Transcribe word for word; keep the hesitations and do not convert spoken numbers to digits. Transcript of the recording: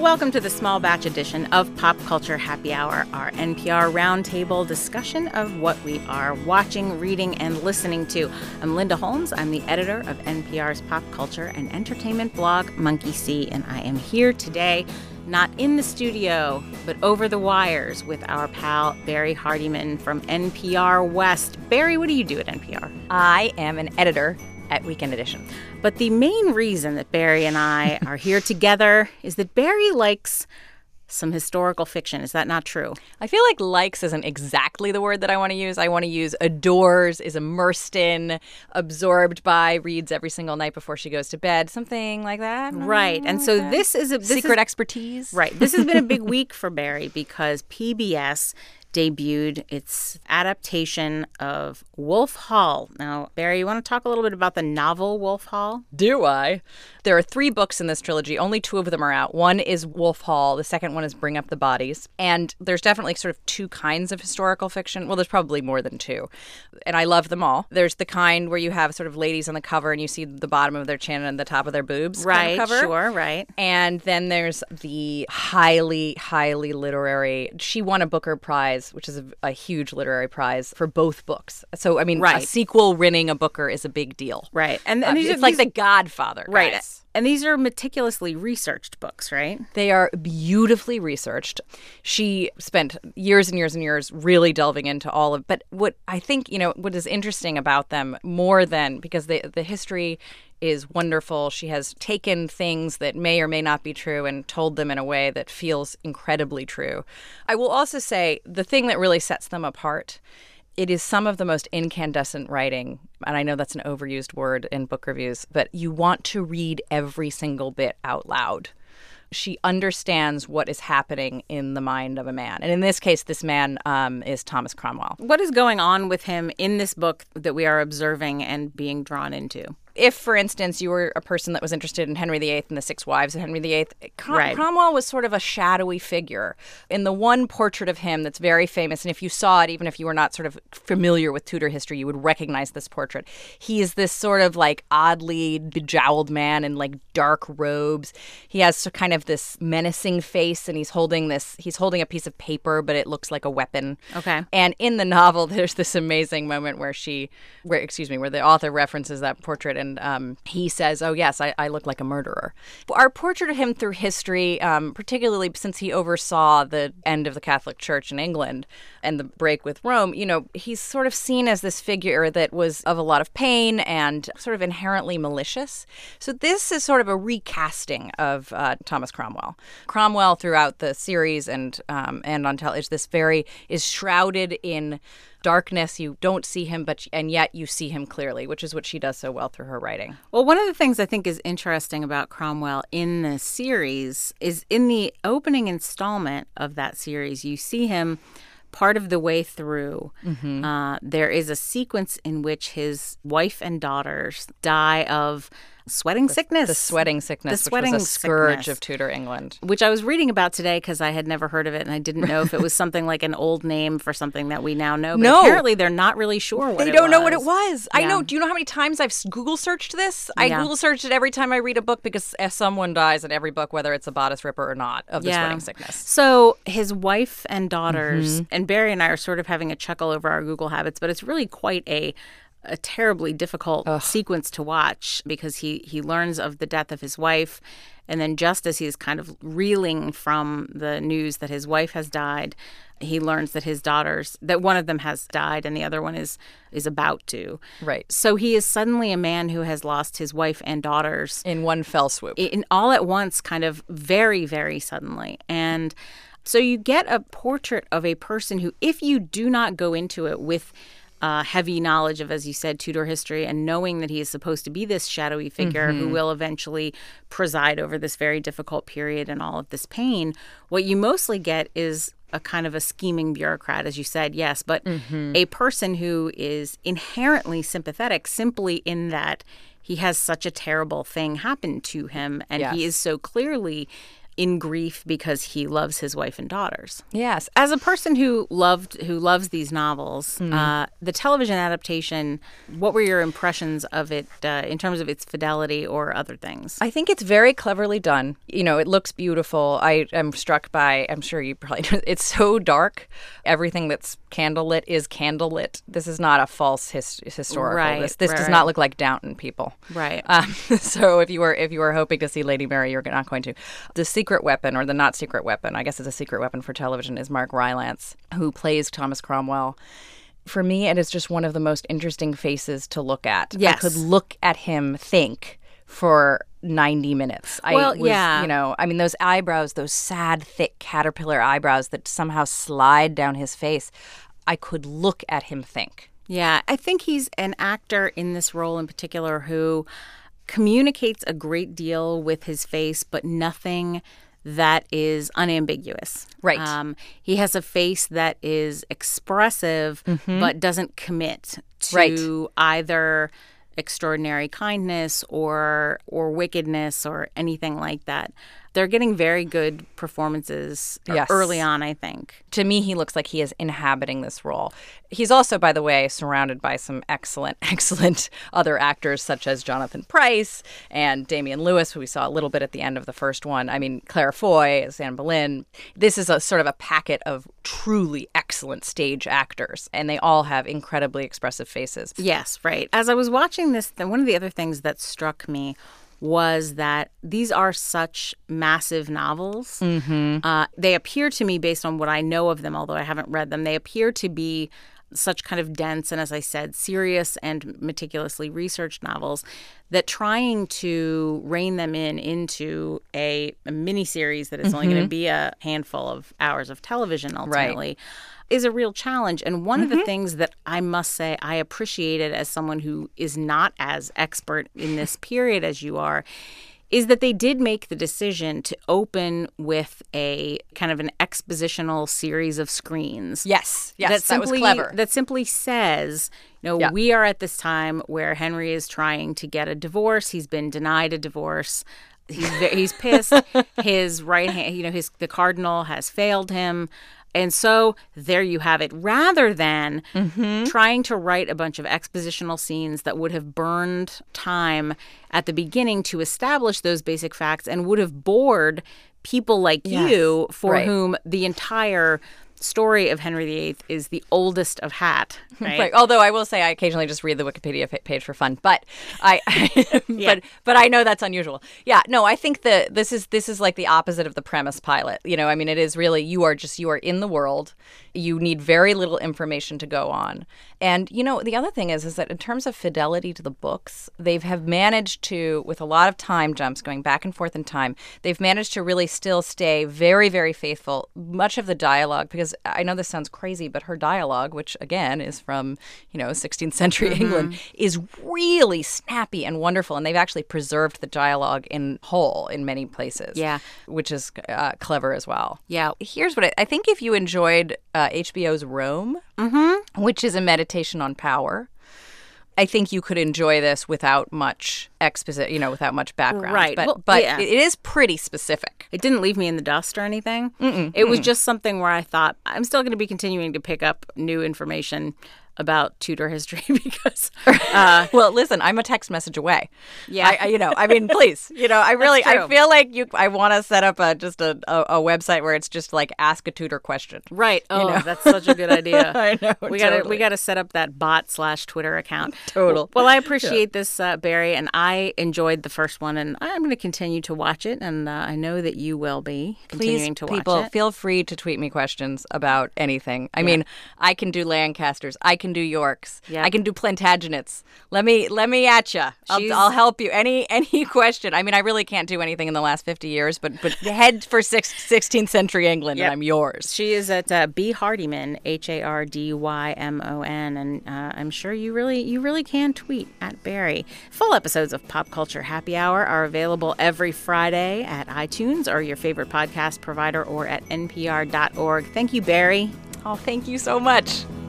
Welcome to the small batch edition of Pop Culture Happy Hour, our N P R roundtable discussion of what we are watching, reading, and listening to. I'm Linda Holmes. I'm the editor of N P R's pop culture and entertainment blog, Monkey See, and I am here today, not in the studio, but over the wires with our pal Barry Hardiman from N P R West. Barry, what do you do at N P R? I am an editor at Weekend Edition. But the main reason that Barry and I are here together is that Barry likes some historical fiction. Is that not true? I feel like likes isn't exactly the word that I want to use. I want to use adores, is immersed in, absorbed by, reads every single night before she goes to bed, something like that. Right. And so like this is a... This Secret is, expertise. Right. This has been a big week for Barry because P B S debuted its adaptation of Wolf Hall. Now, Barry, you want to talk a little bit about the novel Wolf Hall? Do I? There are three books in this trilogy. Only two of them are out. One is Wolf Hall. The second one is Bring Up the Bodies. And there's definitely sort of two kinds of historical fiction. Well, there's probably more than two. And I love them all. There's the kind where you have sort of ladies on the cover and you see the bottom of their chin and the top of their boobs. Right, kind of cover. Sure, right. And then there's the highly, highly literary. She won a Booker Prize, which is a, a huge literary prize for both books. So, I mean, right. a sequel winning a Booker is a big deal. Right. And, and uh, these it's are, like these, The Godfather, guys. Right. And these are meticulously researched books, right? They are beautifully researched. She spent years and years and years really delving into all of, but what I think, you know, what is interesting about them more than, because the the history is wonderful. She has taken things that may or may not be true and told them in a way that feels incredibly true. I will also say the thing that really sets them apart, it is some of the most incandescent writing, and I know that's an overused word in book reviews, but you want to read every single bit out loud. She understands what is happening in the mind of a man. And in this case, this man um, is Thomas Cromwell. What is going on with him in this book that we are observing and being drawn into? If, for instance, you were a person that was interested in Henry the Eighth and the Six Wives of Henry the Eighth, Crom- right. Cromwell was sort of a shadowy figure. In the one portrait of him that's very famous, and if you saw it, even if you were not sort of familiar with Tudor history, you would recognize this portrait. He is this sort of like oddly bejowled man in like dark robes. He has kind of this menacing face, and he's holding this, he's holding a piece of paper, but it looks like a weapon. Okay. And in the novel, there's this amazing moment where she, where excuse me, where the author references that portrait. And um, he says, oh, yes, I, I look like a murderer. Our portrait of him through history, um, particularly since he oversaw the end of the Catholic Church in England and the break with Rome, you know, he's sort of seen as this figure that was of a lot of pain and sort of inherently malicious. So this is sort of a recasting of uh, Thomas Cromwell. Cromwell throughout the series and um, and on television, this very is shrouded in darkness. You don't see him, but and yet you see him clearly, which is what she does so well through her writing. Well, one of the things I think is interesting about Cromwell in the series is in the opening installment of that series, you see him part of the way through. Mm-hmm. Uh, there is a sequence in which his wife and daughters die of sweating the, sickness. The sweating sickness, the sweating which was a scourge sickness. of Tudor England. Which I was reading about today because I had never heard of it, and I didn't know if it was something like an old name for something that we now know. But no. apparently they're not really sure what they it was. They don't know what it was. Yeah. I know. Do you know how many times I've Google searched this? I yeah. Google searched it every time I read a book because someone dies in every book, whether it's a bodice ripper or not, of the yeah. sweating sickness. So his wife and daughters, mm-hmm. and Barry and I are sort of having a chuckle over our Google habits, but it's really quite a a terribly difficult Ugh. sequence to watch because he, he learns of the death of his wife. And then just as he's kind of reeling from the news that his wife has died, he learns that his daughters, that one of them has died and the other one is is about to. Right. So he is suddenly a man who has lost his wife and daughters. In one fell swoop. In all at once, kind of very, very suddenly. And so you get a portrait of a person who, if you do not go into it with Uh, heavy knowledge of, as you said, Tudor history and knowing that he is supposed to be this shadowy figure mm-hmm. who will eventually preside over this very difficult period and all of this pain, what you mostly get is a kind of a scheming bureaucrat, as you said, yes, but mm-hmm. a person who is inherently sympathetic simply in that he has such a terrible thing happen to him and yes. he is so clearly in grief because he loves his wife and daughters. Yes. As a person who loved who loves these novels, Mm-hmm. uh, the television adaptation, what were your impressions of it uh, in terms of its fidelity or other things? I think it's very cleverly done. You know, it looks beautiful. I am struck by, I'm sure you probably know, it's so dark. Everything that's candlelit is candlelit. This is not a false his- historical. Right, This, this right, does right. not look like Downton, people. Right. Um, so if you were if you were hoping to see Lady Mary, you're not going to. The secret weapon, or the not secret weapon, I guess it's a secret weapon for television, is Mark Rylance, who plays Thomas Cromwell. For me, it is just one of the most interesting faces to look at. Yes. I could look at him think for ninety minutes. Well, I was, yeah. You know, I mean, those eyebrows, those sad, thick caterpillar eyebrows that somehow slide down his face. I could look at him think. Yeah, I think he's an actor in this role in particular who communicates a great deal with his face, but nothing that is unambiguous. Right. Um, he has a face that is expressive, Mm-hmm. but doesn't commit to Right. either extraordinary kindness or or wickedness or anything like that. They're getting very good performances Yes. early on, I think. To me, he looks like he is inhabiting this role. He's also, by the way, surrounded by some excellent, excellent other actors, such as Jonathan Pryce and Damian Lewis, who we saw a little bit at the end of the first one. I mean, Claire Foy, Anne Boleyn. This is a sort of a packet of truly excellent stage actors, and they all have incredibly expressive faces. Yes, right. As I was watching this, one of the other things that struck me was that these are such massive novels. Mm-hmm. Uh, they appear to me, based on what I know of them, although I haven't read them, they appear to be such kind of dense and, as I said, serious and meticulously researched novels that trying to rein them in into a, a miniseries that is mm-hmm. only going to be a handful of hours of television ultimately Right. is a real challenge. And one Mm-hmm. of the things that I must say I appreciated as someone who is not as expert in this period as you are is that they did make the decision to open with a kind of an expositional series of screens. Yes, yes, that, simply, was clever. That simply says, you know, Yeah. we are at this time where Henry is trying to get a divorce. He's been denied a divorce. He's ve- he's pissed. His right hand, you know, his the cardinal has failed him. And so there you have it. Rather than Mm-hmm. trying to write a bunch of expositional scenes that would have burned time at the beginning to establish those basic facts and would have bored people like Yes. you, for Right. whom the entire story of Henry the Eighth is the oldest of hat. Right? Right. Although I will say I occasionally just read the Wikipedia pa- page for fun, but I, Yeah. but but I know that's unusual. Yeah. No, I think that this is this is like the opposite of the premise pilot. You know, I mean, it is really you are just you are in the world. You need very little information to go on, and you know the other thing is is that in terms of fidelity to the books, they have managed to, with a lot of time jumps going back and forth in time, they've managed to really still stay very very faithful. Much of the dialogue, because I know this sounds crazy, but her dialogue, which again is from, you know, sixteenth century Mm-hmm. England, is really snappy and wonderful. And they've actually preserved the dialogue in whole in many places. Yeah. Which is uh, clever as well. Yeah. Here's what I, I think if you enjoyed uh, H B O's Rome, Mm-hmm. which is a meditation on power, I think you could enjoy this without much exposit, you know, without much background. Right. But, Well, but yeah. it is pretty specific. It didn't leave me in the dust or anything. Mm-mm, it was mm-mm. just something where I thought I'm still going to be continuing to pick up new information about Tudor history because, uh, Well, listen, I'm a text message away. Yeah. I, I, you know, I mean, please, you know, I really, I true. feel like you. I want to set up a just a, a, a website where it's just like ask a Tudor question. right? Oh, know. that's such a good idea. I know. We got to totally. we got to set up that bot slash Twitter account. Total. Well, I appreciate this, uh, Barry, and I enjoyed the first one, and I'm going to continue to watch it, and uh, I know that you will be continuing Please, to watch people, it. feel free to tweet me questions about anything. I mean, I can do Lancasters, I can do Yorks, Yeah. I can do Plantagenets. Let me, let me at you. I'll, She's- I'll help you. Any, any question. I mean, I really can't do anything in the last fifty years, but, but head for six, sixteenth century England, Yep. and I'm yours. She is at uh, B Hardyman, H A R D Y M O N, and uh, I'm sure you really you really can tweet at Barry. Full episodes of Pop Culture Happy Hour are available every Friday at iTunes or your favorite podcast provider or at N P R dot org. Thank you, Barry. Oh, thank you so much.